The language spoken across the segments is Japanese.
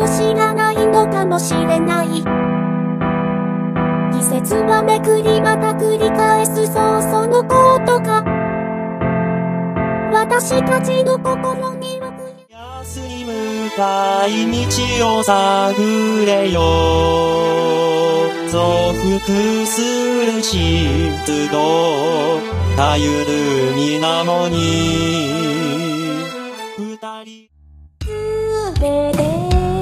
知らないのかもしれない。季節はめくりまた繰り返す、そうそのことか。私たちの心には休み向かい道を探れよ。増幅する湿度たゆる水面に二人すべて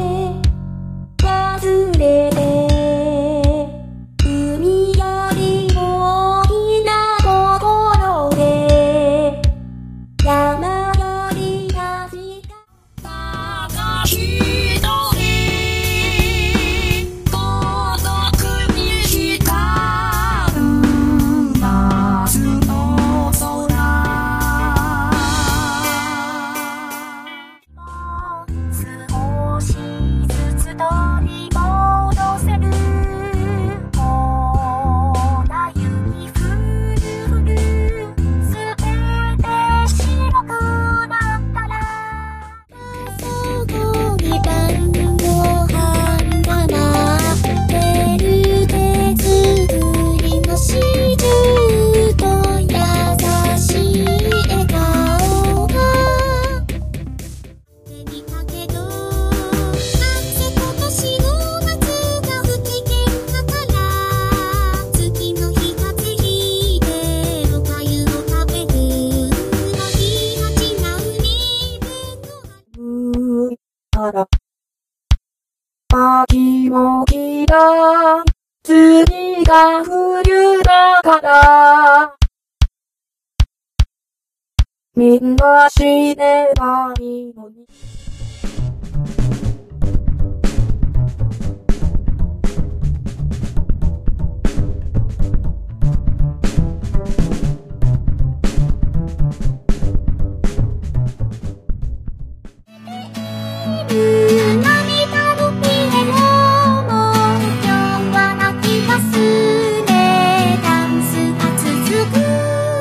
忘れて、海より大きな心で山より確かただ一人孤独に光る夏の空、少しずつ取り戻せるもうな雪降るすべて白くなったら、そこに晩ご飯が待ってる、手作りのシチューと優しい笑顔が手にかけど、今年の夏が不機嫌だから月の光引いておかゆを食べる、泣きがちな海分のあら秋も来た、次が冬だからみんな死ねばいいのに。涙のピエロも今日は泣きますね、ダンスが続く。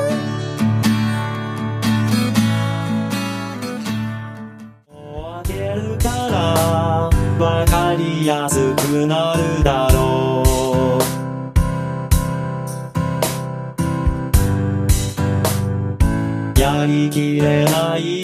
あげるからわかりやすくなるだろう。やりきれない